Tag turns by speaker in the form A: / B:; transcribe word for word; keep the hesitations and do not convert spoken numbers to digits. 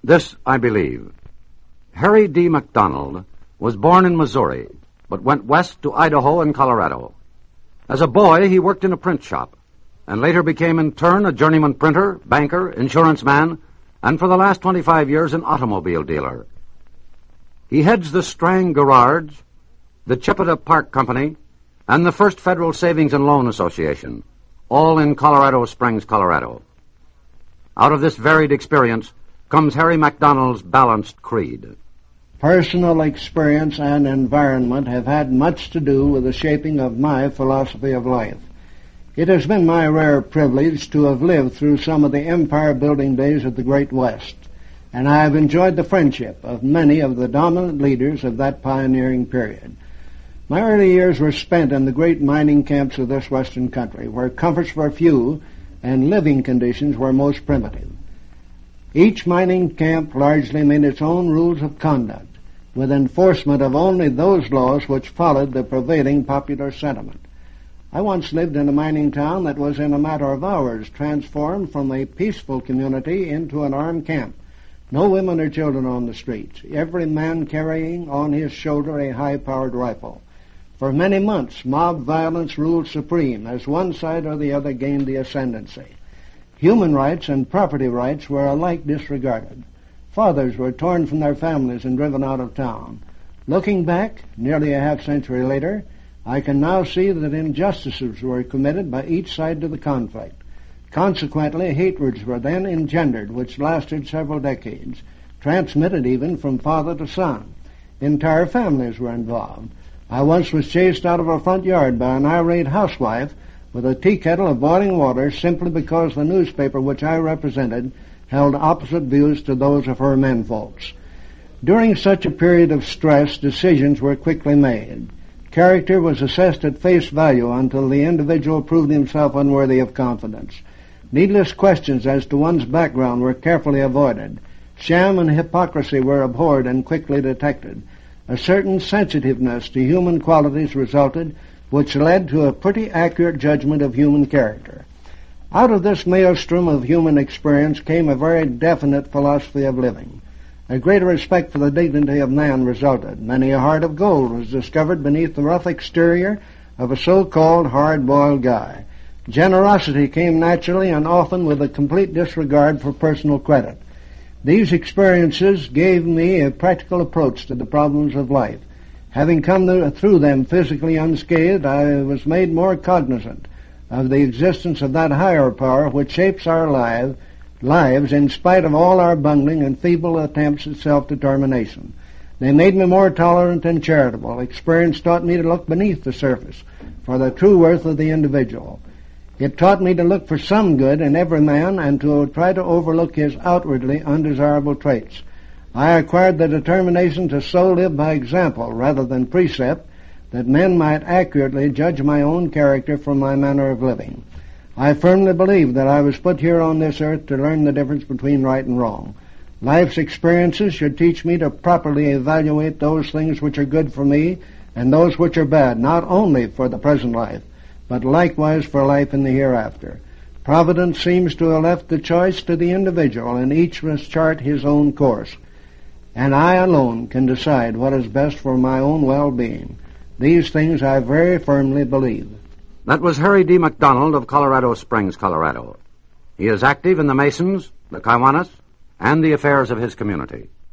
A: This I believe. Harry D. MacDonald was born in Missouri, but went west to Idaho and Colorado. As a boy, he worked in a print shop, and later became in turn a journeyman printer, banker, insurance man, and for the last twenty-five years an automobile dealer. He heads the Strang Garage, the Chippewa Park Company, and the First Federal Savings and Loan Association, all in Colorado Springs, Colorado. Out of this varied experience comes Harry MacDonald's balanced creed.
B: Personal experience and environment have had much to do with the shaping of my philosophy of life. It has been my rare privilege to have lived through some of the empire-building days of the Great West, and I have enjoyed the friendship of many of the dominant leaders of that pioneering period. My early years were spent in the great mining camps of this western country, where comforts were few and living conditions were most primitive. Each mining camp largely made its own rules of conduct, with enforcement of only those laws which followed the prevailing popular sentiment. I once lived in a mining town that was in a matter of hours transformed from a peaceful community into an armed camp. No women or children on the streets, every man carrying on his shoulder a high-powered rifle. For many months, mob violence ruled supreme as one side or the other gained the ascendancy. Human rights and property rights were alike disregarded. Fathers were torn from their families and driven out of town. Looking back, nearly a half-century later, I can now see that injustices were committed by each side to the conflict. Consequently, hatreds were then engendered, which lasted several decades, transmitted even from father to son. Entire families were involved. I once was chased out of a front yard by an irate housewife with a tea kettle of boiling water simply because the newspaper which I represented held opposite views to those of her menfolks. During such a period of stress, decisions were quickly made. Character was assessed at face value until the individual proved himself unworthy of confidence. Needless questions as to one's background were carefully avoided. Sham and hypocrisy were abhorred and quickly detected. A certain sensitiveness to human qualities resulted, which led to a pretty accurate judgment of human character. Out of this maelstrom of human experience came a very definite philosophy of living. A greater respect for the dignity of man resulted. Many a heart of gold was discovered beneath the rough exterior of a so-called hard-boiled guy. Generosity came naturally and often with a complete disregard for personal credit. These experiences gave me a practical approach to the problems of life. Having come through them physically unscathed, I was made more cognizant of the existence of that higher power which shapes our lives, lives in spite of all our bungling and feeble attempts at self-determination. They made me more tolerant and charitable. Experience taught me to look beneath the surface for the true worth of the individual. It taught me to look for some good in every man and to try to overlook his outwardly undesirable traits. I acquired the determination to so live by example rather than precept that men might accurately judge my own character from my manner of living. I firmly believe that I was put here on this earth to learn the difference between right and wrong. Life's experiences should teach me to properly evaluate those things which are good for me and those which are bad, not only for the present life, but likewise for life in the hereafter. Providence seems to have left the choice to the individual, and each must chart his own course. And I alone can decide what is best for my own well-being. These things I very firmly believe.
A: That was Harry D. MacDonald of Colorado Springs, Colorado. He is active in the Masons, the Kiwanis, and the affairs of his community.